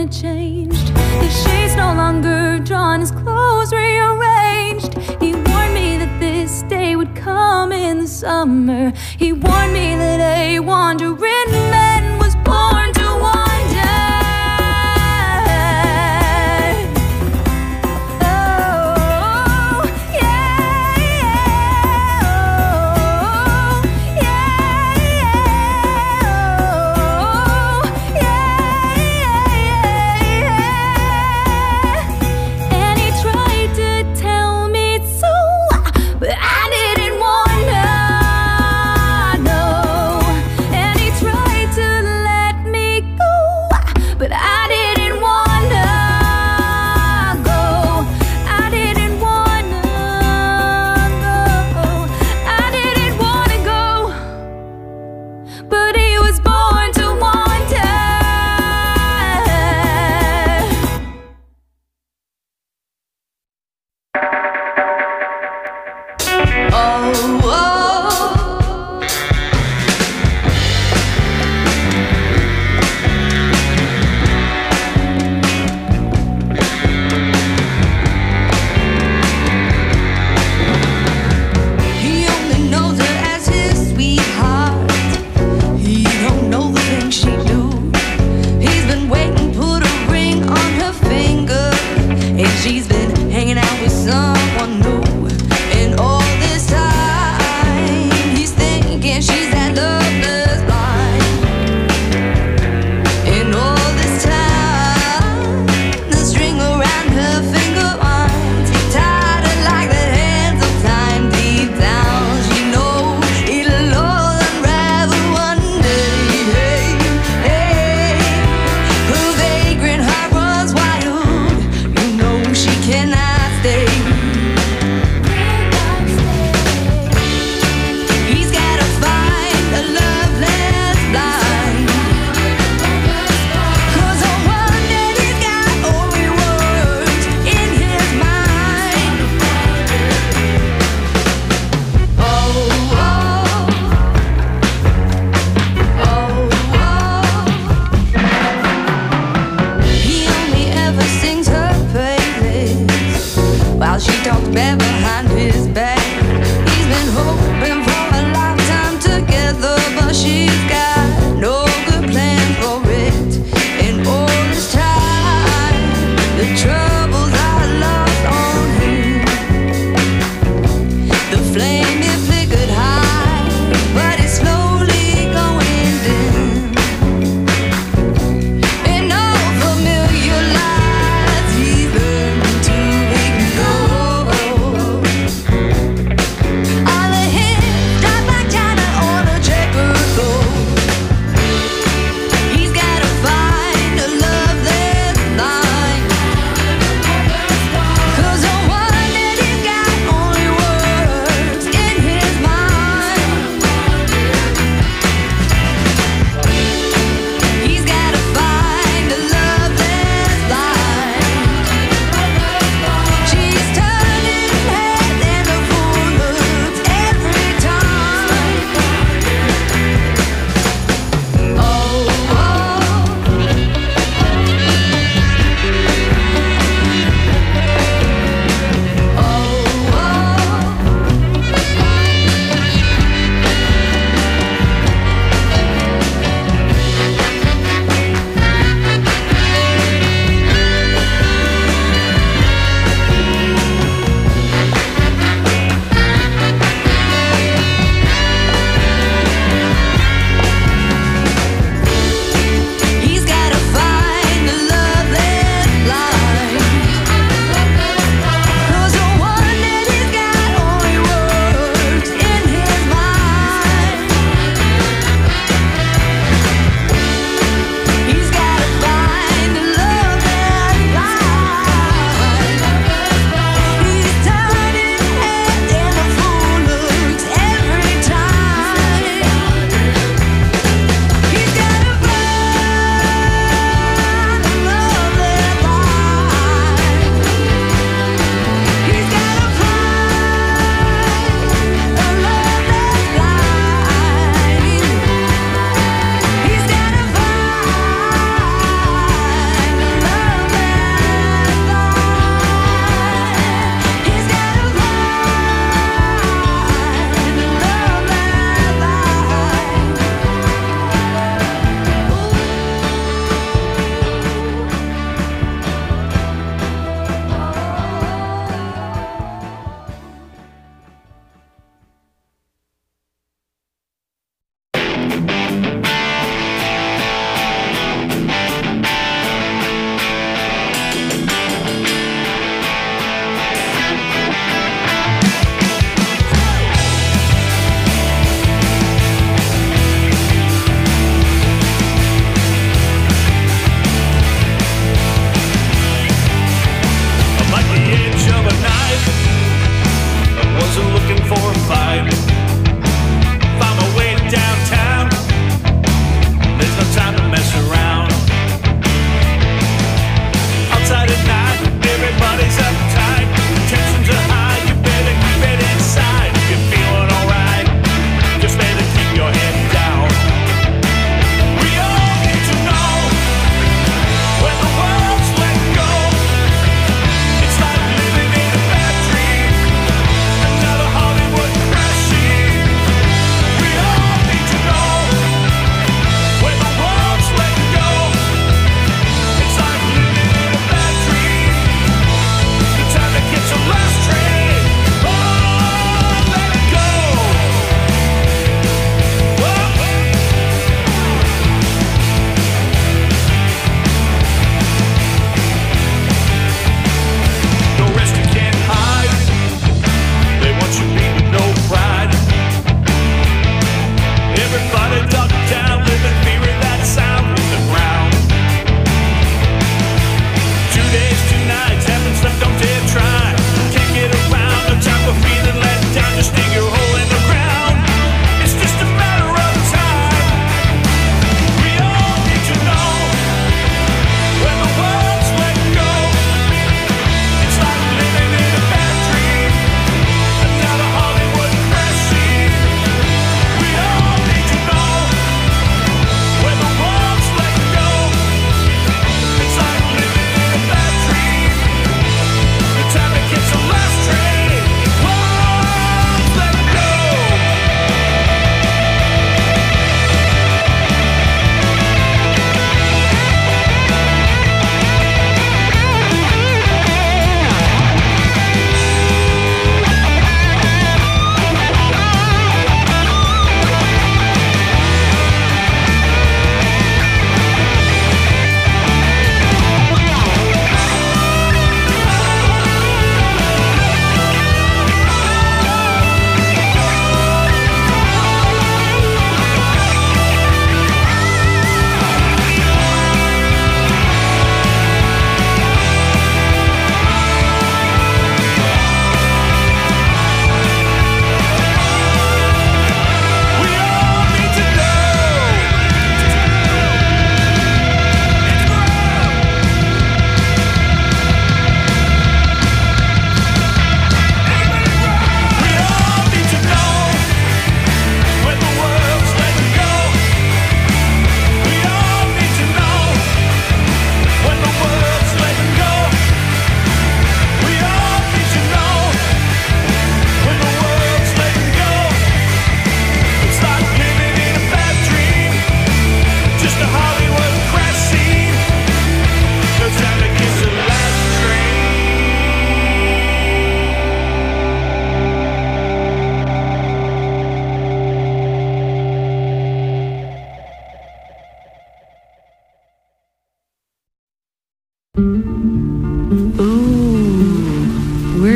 had changed. The shades no longer drawn, his clothes rearranged. He warned me that this day would come in the summer. He warned me that a wandering man was born to wander. Tried to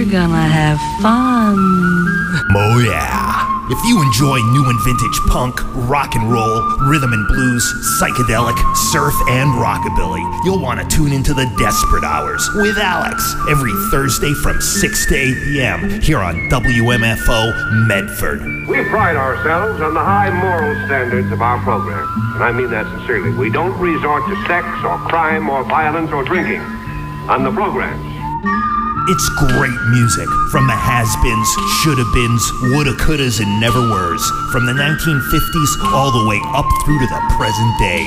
We're gonna have fun. Oh yeah. If you enjoy new and vintage punk, rock and roll, rhythm and blues, psychedelic, surf, and rockabilly, you'll want to tune into the Desperate Hours with Alex every Thursday from 6 to 8 p.m. here on WMFO Medford. We pride ourselves on the high moral standards of our program, and I mean that sincerely. We don't resort to sex or crime or violence or drinking on the programs. It's great music from the has-beens, shoulda-beens, woulda-couldas, and never-weres, from the 1950s all the way up through to the present day.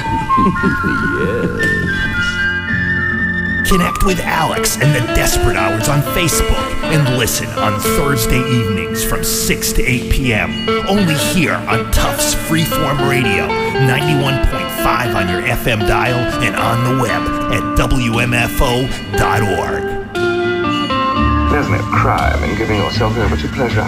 Yes. Connect with Alex and the Desperate Hours on Facebook and listen on Thursday evenings from 6 to 8 p.m. only here on Tufts Freeform Radio, 91.5 on your FM dial and on the web at WMFO.org. There's no crime in giving yourself over to pleasure.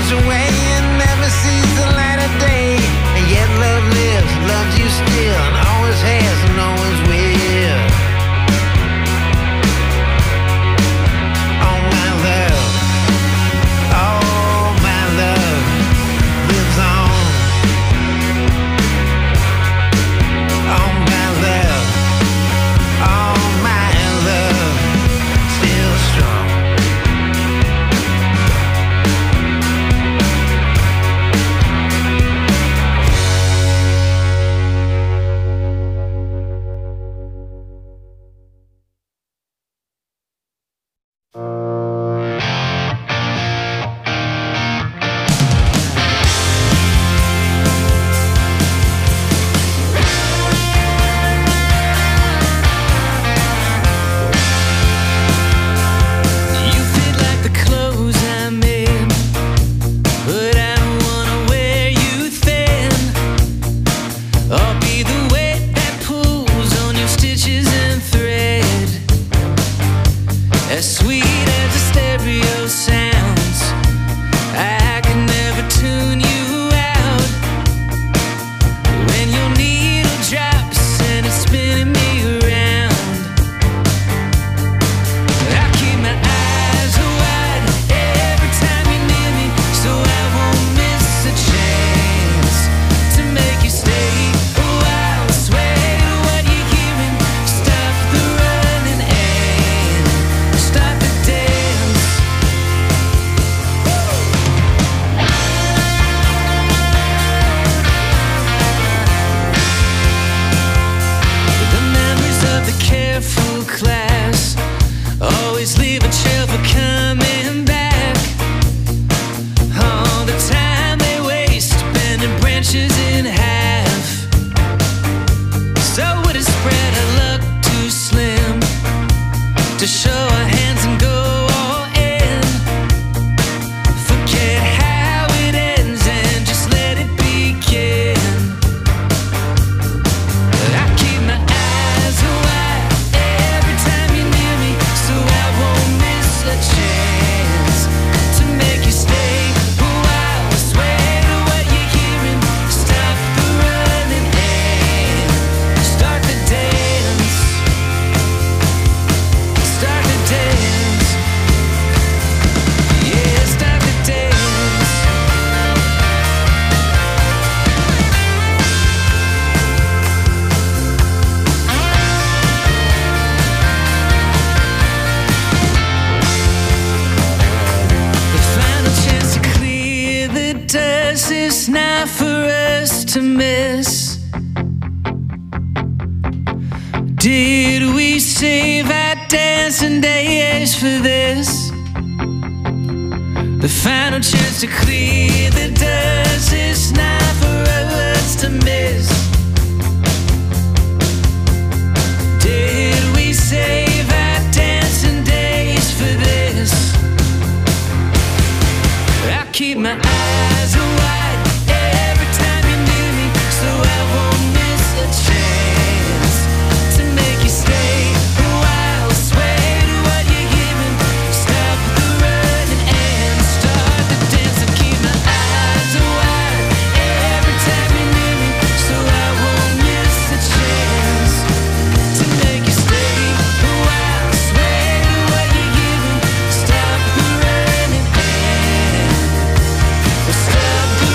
goes away and never sees the light of day. And yet love lives, loves you still, and always has and always will. Oh my love, oh my love lives on. Oh my love, oh my love still strong. You fit like the clothes I'm in, but I don't wanna wear you thin. I'll be the weight that pulls on your stitches and thread. As sweet as a stereo sounds, I can never tune you out. When your needle drops and it's spinning me around, I keep my eyes wide every time you're near me, so I won't miss a chance to make you stay a while. Sway to what you're hearing, stop the running and start the dance. The memories of the careful class always leave a chill for coming back. All the time they waste bending branches in half. So would it spread our luck too slim to show our hands and go all in? Forget how it ends and just let it begin. I keep my eyes wide every time you're near me, so I won't miss a chance to make you stay a while. Sway to what you're hearing, stop the running and start the dance. Start the dance. Yeah, start the dance. The final chance to clear the dust is not for us to miss. Did we save our dancing days for this? The final chance to clear the dust is not for us to miss. Did we save our dancing days for this? I keep my eyes wide every time you're near me, so I won't miss a chance to make you stay a while. Sway to what you're hearing, stop the running and start the dance. I keep my eyes wide every time you're near me, so I won't miss a chance to make you stay a while. Sway to what you're hearing, stop the running and stop the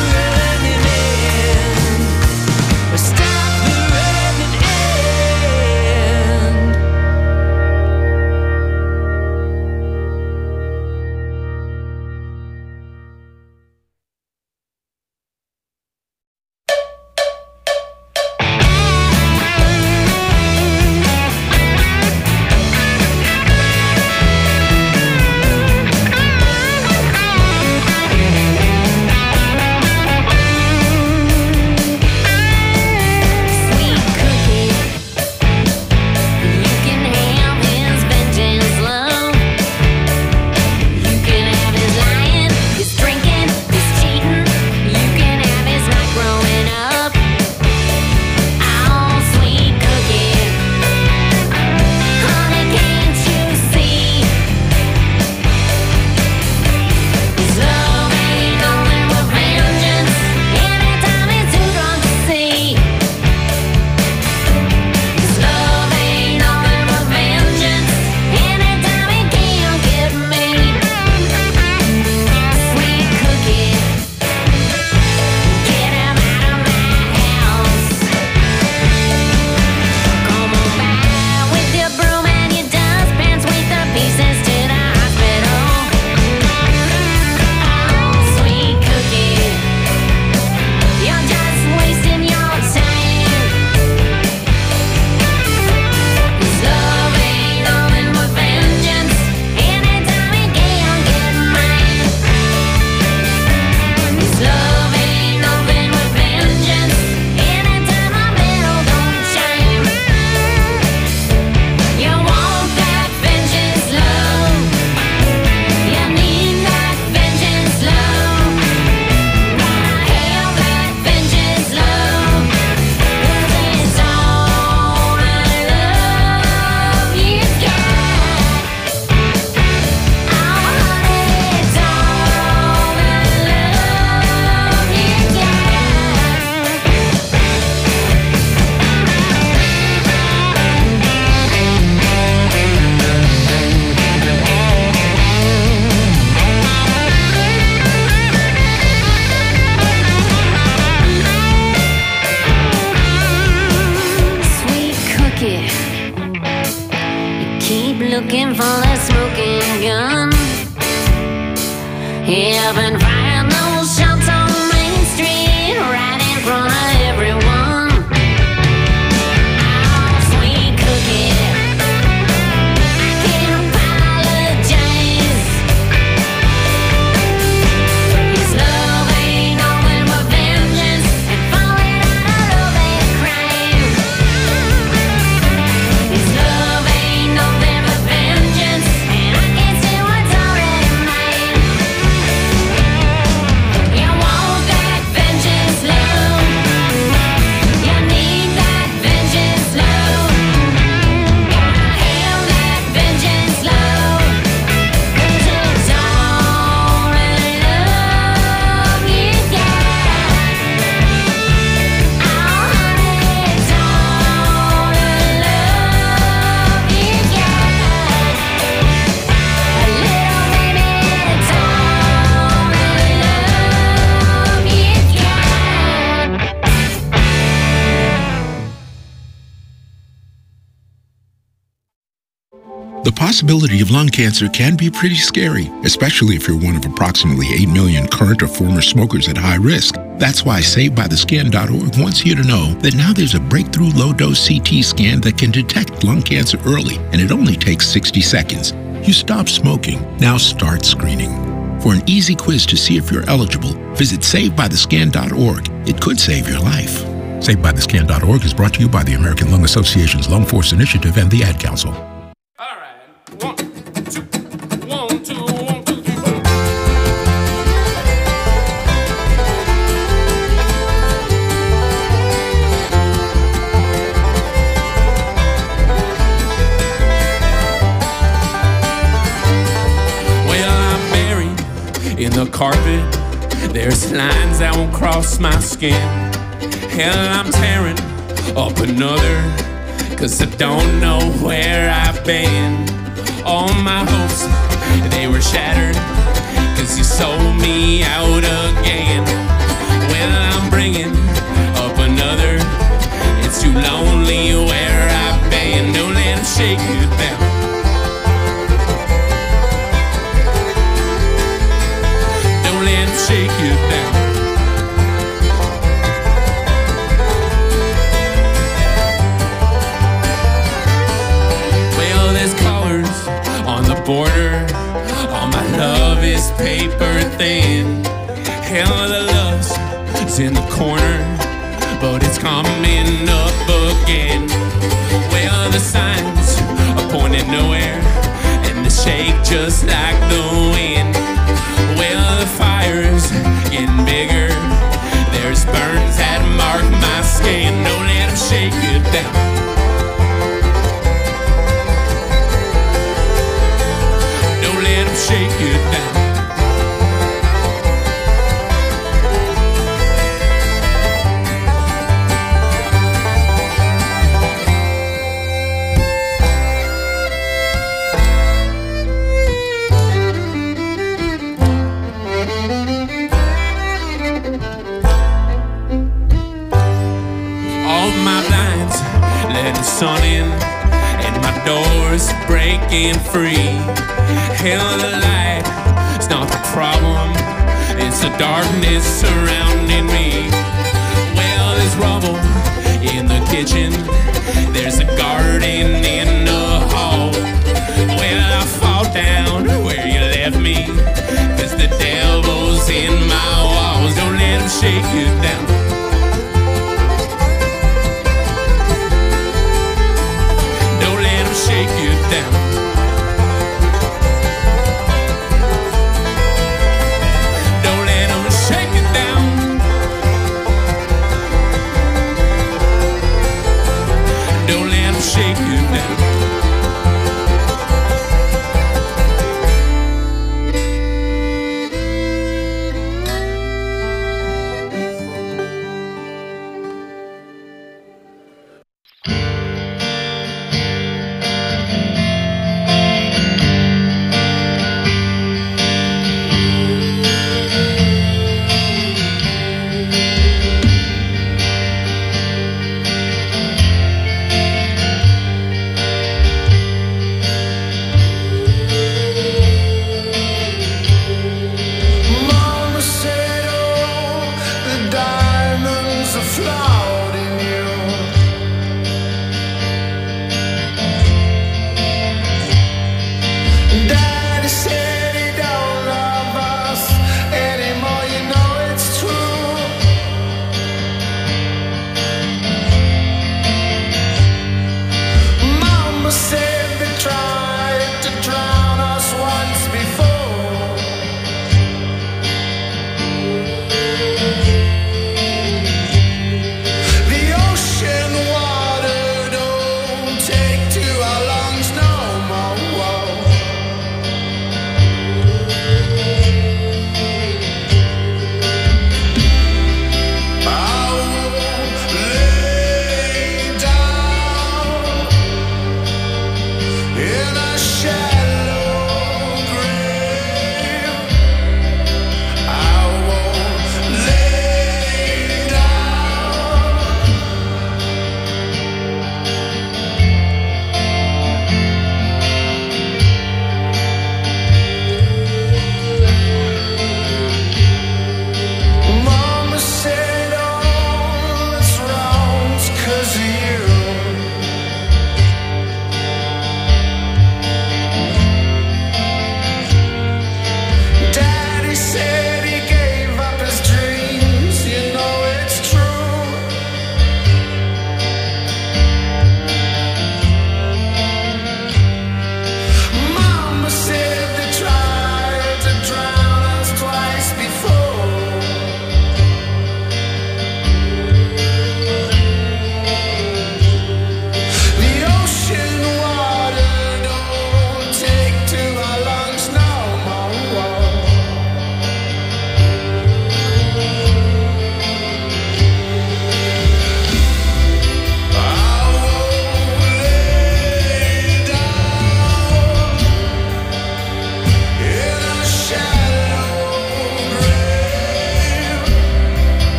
looking for that smoking gun. Yeah, I've been firing those shots on Main Street, right in front of everyone. Oh, sweet cookie, I can't apologize. His love ain't nothing but vengeance and falling out of that crime. His love ain't nothing but vengeance, and I can't see what's already mine. You want that vengeance love, you need that vengeance love, gotta have that vengeance love, 'cause it's all the love you got. Oh honey, it's all the love you got. A little baby, it's all the love you got. The possibility of lung cancer can be pretty scary, especially if you're one of approximately 8 million current or former smokers at high risk. That's why SavedByTheScan.org wants you to know that now there's a breakthrough low-dose CT scan that can detect lung cancer early, and it only takes 60 seconds. You stop smoking, now start screening. For an easy quiz to see if you're eligible, visit SavedByTheScan.org. It could save your life. SavedByTheScan.org is brought to you by the American Lung Association's Lung Force Initiative and the Ad Council. In the carpet, there's lines that won't cross my skin. Hell, I'm tearing up another, 'cause I don't know where I've been. All my hopes, they were shattered, 'cause you sold me out again. Well, I'm bringing up another. It's too lonely where I've been. Don't let them shake you down. Shake you down. Well, there's colors on the border. All my love is paper thin. Hell, the lust's in the corner, but it's coming up again. Well, the signs are pointing nowhere, and they shake just like the wind. Well, the fire's getting bigger. There's burns that mark my skin. Don't let them shake you down. Don't let them shake you down. Sun in and my door's breaking free. Hell, the light's not the problem, it's the darkness surrounding me. Well, there's rubble in the kitchen, there's a garden in the hall. Well, I fall down where you left me, 'cause the devil's in my walls. Don't let him shake you down. Shake you down. Don't let them shake you down. Don't let them shake you down.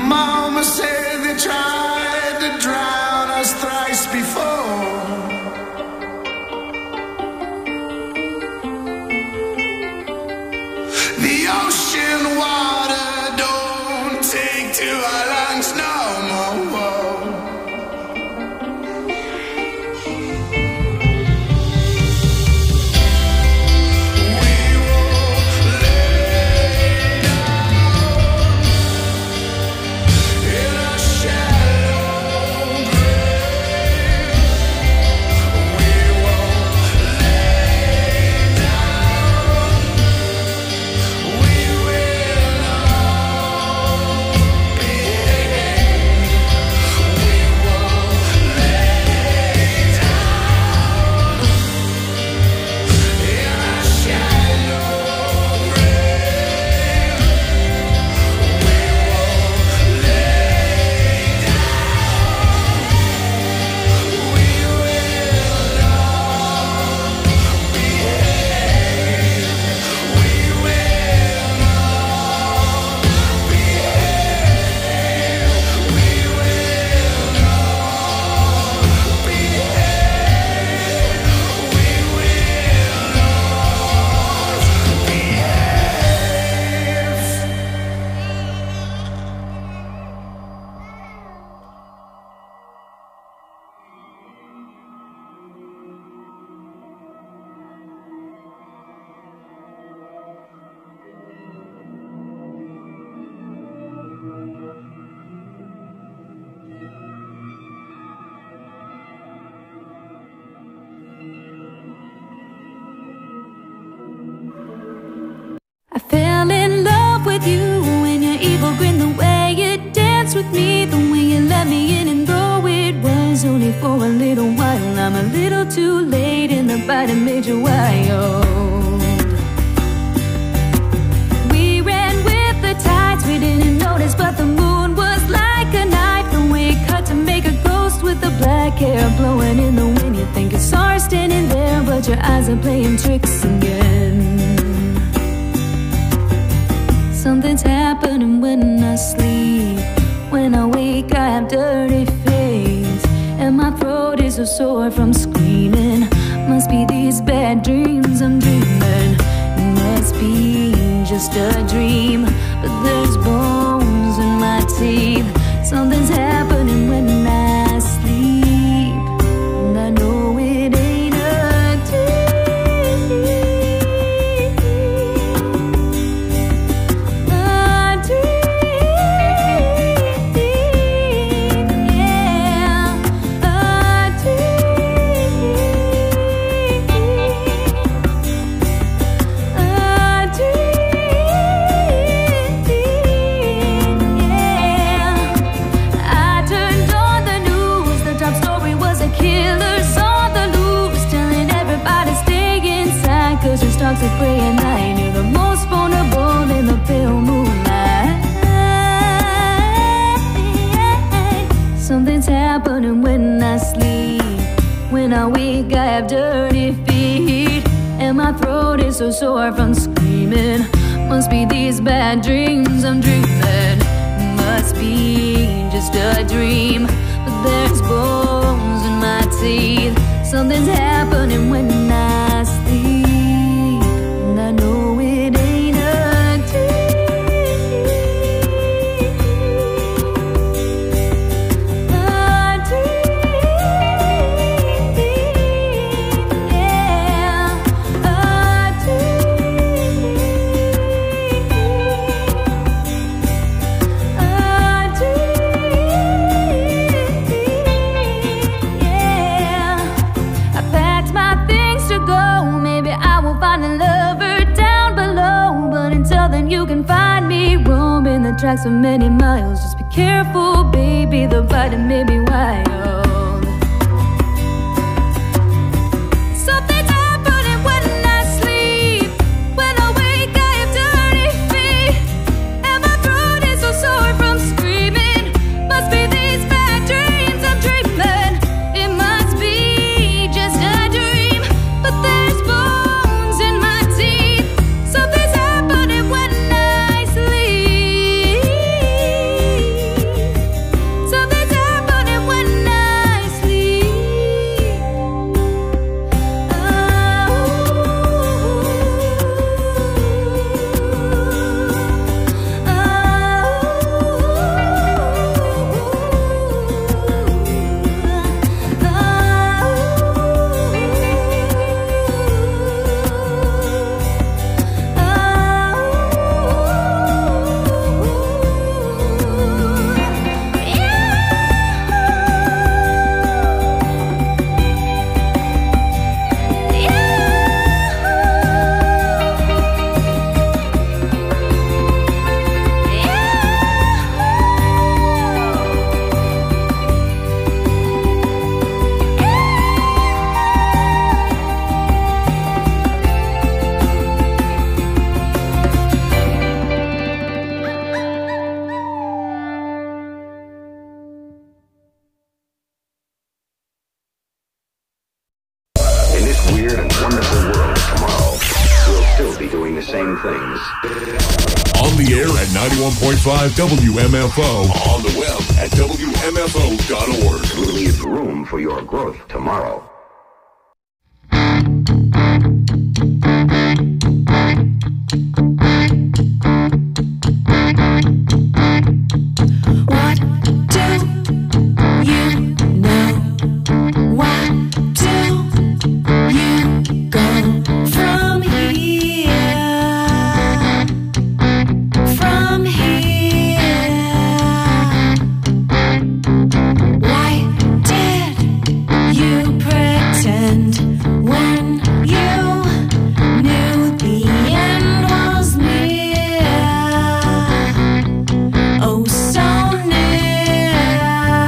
Mama said they tried to drown us thrice before. The ocean water don't take to our lungs no more. I fell in love with you and your evil grin, the way you danced with me, the way you let me in, and though it was only for a little while, I'm a little too late in the fight that made you wild. We ran with the tides, we didn't notice, but the moon was like a knife, the way it cut to make a ghost with the black hair blowing in the wind. You think you saw her standing there, but your eyes are playing tricks again. Something's happening when I sleep. When I wake I have dirty face, and my throat is so sore from screaming. Must be these bad dreams I'm dreaming. It must be just a dream, but there's bones in my teeth. Something's happening when I sleep, and I know it ain't a dream. Starts to gray at night, you're the most vulnerable in the pale moonlight. Something's happening when I sleep. When I wake I have dirty feet, and my throat is so sore from screaming. Must be these bad dreams I'm dreaming. Must be just a dream, but there's bones in my teeth. Something's happening when I sleep. I know it ain't a dream. A dream, yeah. A dream. A dream, yeah. I packed my things to go. Maybe I will find a lover down below, but until then you can find me roaming the tracks for many miles. Just be careful, baby, the bite may be wild. Something's happening when I sleep. When I wake I have dirty feet, and my throat is so sore from screaming. Must be these bad dreams I'm dreaming. It must be just a dream, but there's bones in my teeth. Something's happening when I sleep. On the air at 91.5 WMFO. On the web at WMFO.org. Leave room for your growth tomorrow. What do you know? Why do you go from here? From here? Why did you pretend when you knew the end was near? Oh, so near.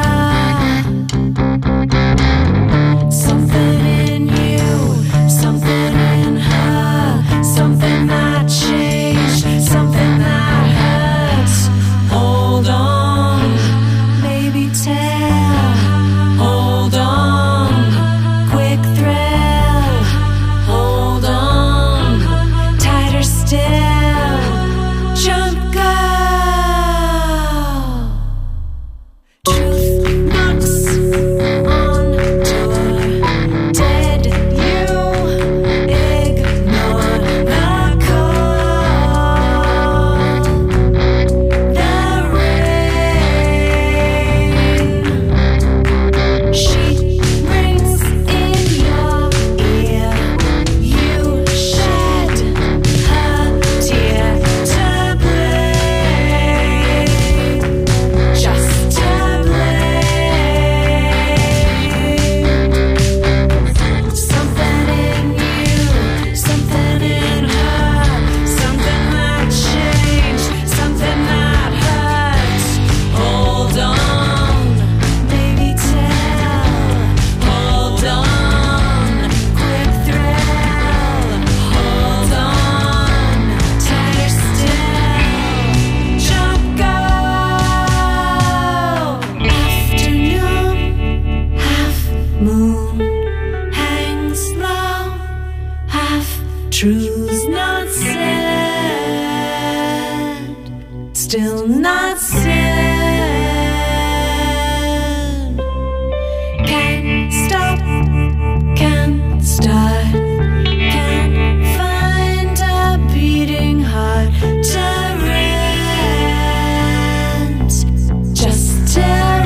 Something in you, something in her, something that changed, something that hurts. Hold on, maybe tell. Hold on, quick thrill. Hold on, tighter still. Jump, go. Truth knocks on door. Did you ignore the call? The rain. She rings in your ear. You shed her tear to blame. Just to blame. Something in you, something in her, something that changed, something that hurts. Hold on, baby, tell. Hold on, quick thrill. Hold on, tighter still. Jump, go. Afternoon, half moon, hangs low, half truths not said, still not said. Can't stop, can't start, can't find a beating heart to rent, just to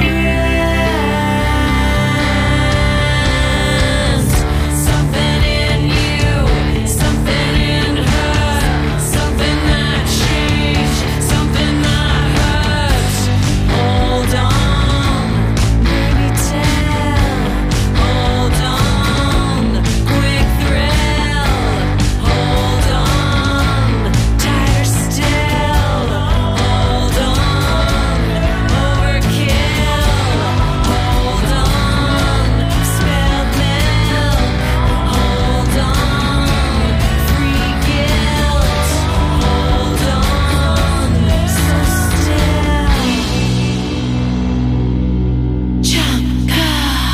rent. Something in you, something in her, something that changed, something that hurts. Hold on, maybe tell. Hold on, quick thrill. Hold on, tighter still. Hold on, overkill. Hold on, spilled milk. Hold on, free guilt. Hold on, so still. Jump, go.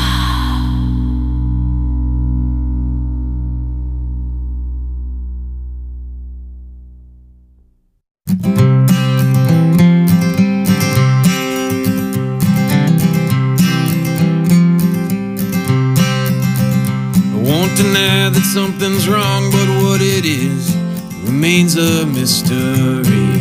I won't deny that something's wrong, but what it is remains a mystery.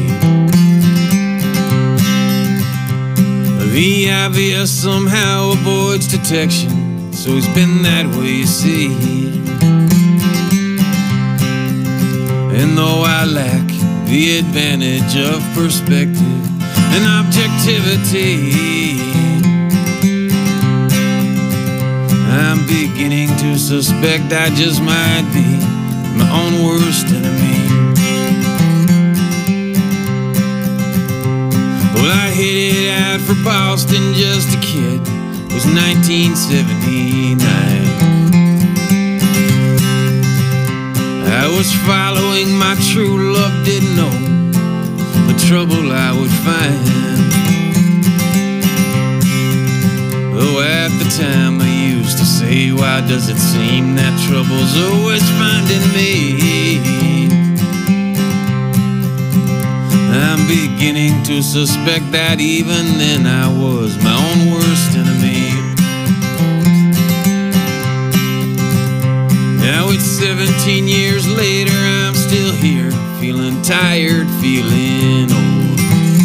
The obvious somehow avoids detection, so it's been that way, you see. And though I lack the advantage of perspective and objectivity, I'm beginning to suspect I just might be my own worst enemy. Well, I headed out for Boston just a kid. It was 1979. I was following my true love, didn't know the trouble I would find. Though at the time I used to say, why does it seem that trouble's always finding me? beginning to suspect that even then I was my own worst enemy. Now it's 17 years later, I'm still here, feeling tired, feeling old.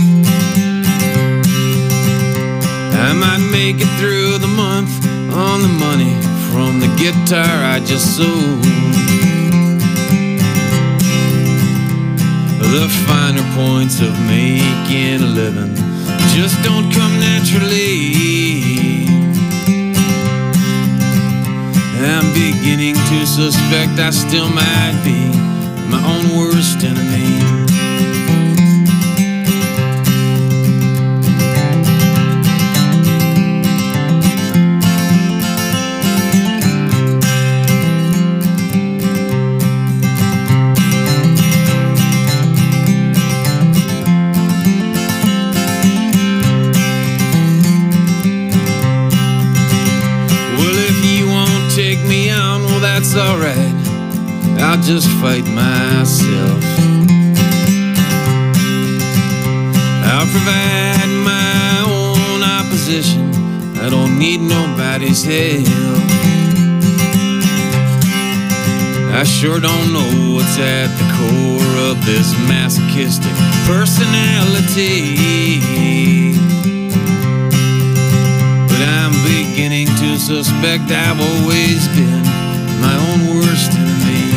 I might make it through the month on the money from the guitar I just sold. The finer points of making a living just don't come naturally. I'm beginning to suspect I still might be my own worst enemy. That's alright, I'll just fight myself. I'll provide my own opposition, I don't need nobody's help. I sure don't know what's at the core of this masochistic personality, but I'm beginning to suspect I've always been my own worst enemy.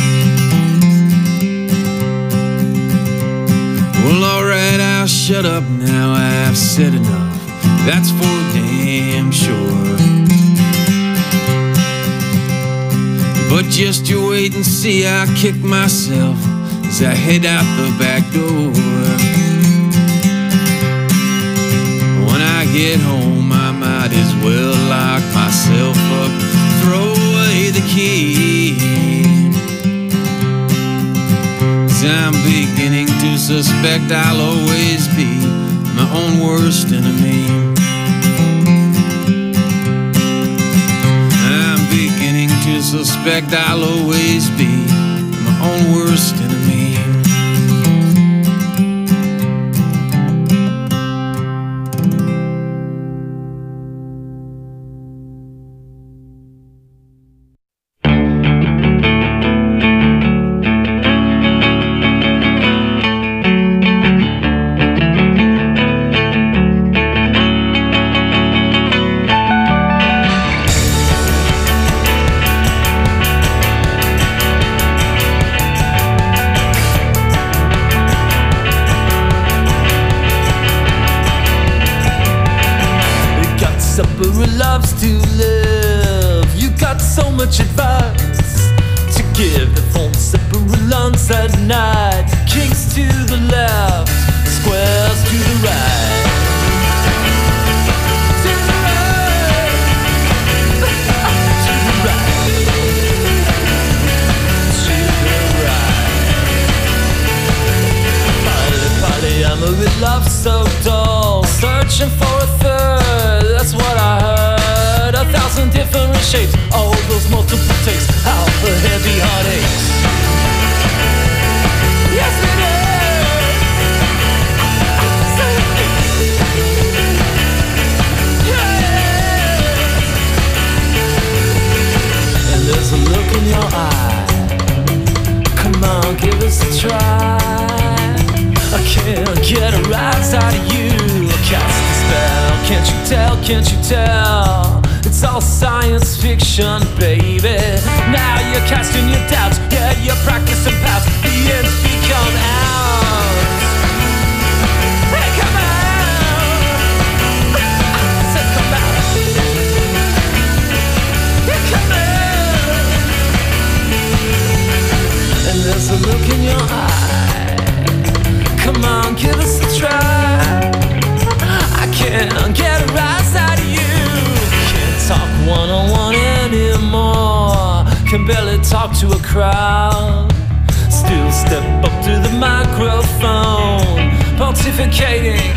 Well, alright, I'll shut up now, I've said enough, that's for damn sure. But just you wait and see, I'll kick myself as I head out the back door. When I get home, I might as well lock myself up, throw away the key. 'Cause I'm beginning to suspect I'll always be my own worst enemy. I'm beginning to suspect I'll always be my own worst enemy. Loves to live. You got so much advice to give. The phone separate at night. Kings to the left, squares to the right. To the right. To the right. To the right. Party, party, I'm a with love so dull. Searching for a third, that's what I heard. 1,000 different shapes, all those multiple takes out the heavy heartaches. Yes it is. Yeah. And there's a look in your eye. Come on, give us a try. I can't get a rise out of you. Cast a spell, can't you tell, can't you tell? It's all science fiction, baby. Now you're casting your doubts, yeah, you're practicing past. The ends become out. Hey, come out. I said come out. Yeah, come out. And there's a look in your eye. Come on, give us a try. I can't get a rise out of you. Can't talk one-on-one anymore. Can barely talk to a crowd. Still step up to the microphone, pontificating.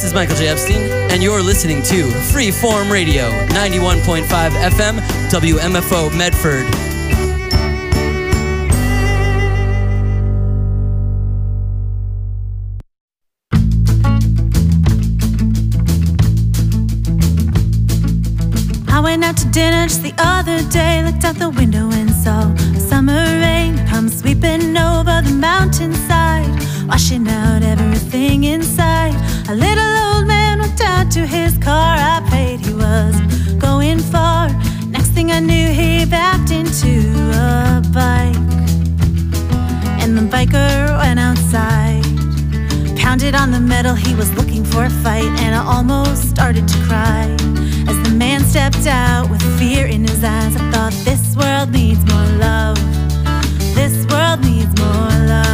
is Michael J. Epstein, and you're listening to Freeform Radio, 91.5 FM, WMFO Medford. I went out to dinner just the other day, looked out the window and saw summer rain come sweeping over the mountainside, washing out everything inside. A little old man walked out to his car. I prayed he was going far. Next thing I knew, he backed into a bike, and the biker went outside, pounded on the metal. He was looking for a fight, and I almost started to cry as the man stepped out with fear in his eyes. I thought, this world needs more love. This world needs more love.